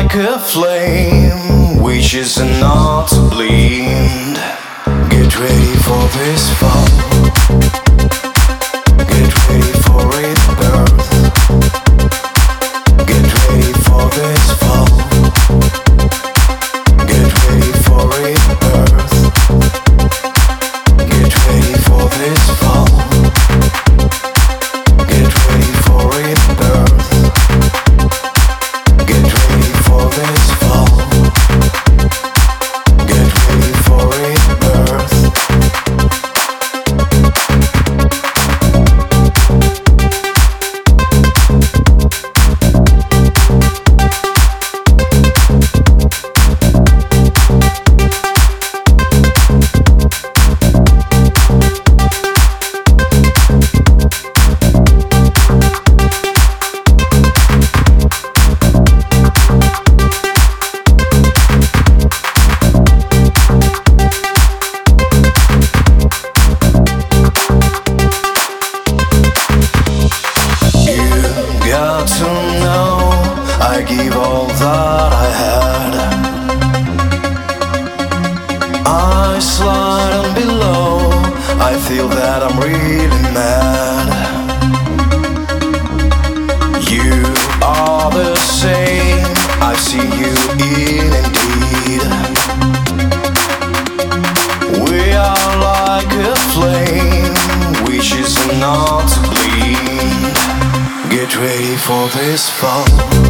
like a flame, wishes are not to bleed. Get ready for this fall. Get ready for rebirth. Get ready for this fall. Get ready for rebirth. Get ready for this fall. Get ready for rebirth. Get ready for this fall. Get ready for rebirth. Got to know I give all that I had. I slide on below, I feel that I'm really mad. You are the same, I see you in indeed. We are like a flame, wishes are not to bleed. Get ready for this fall.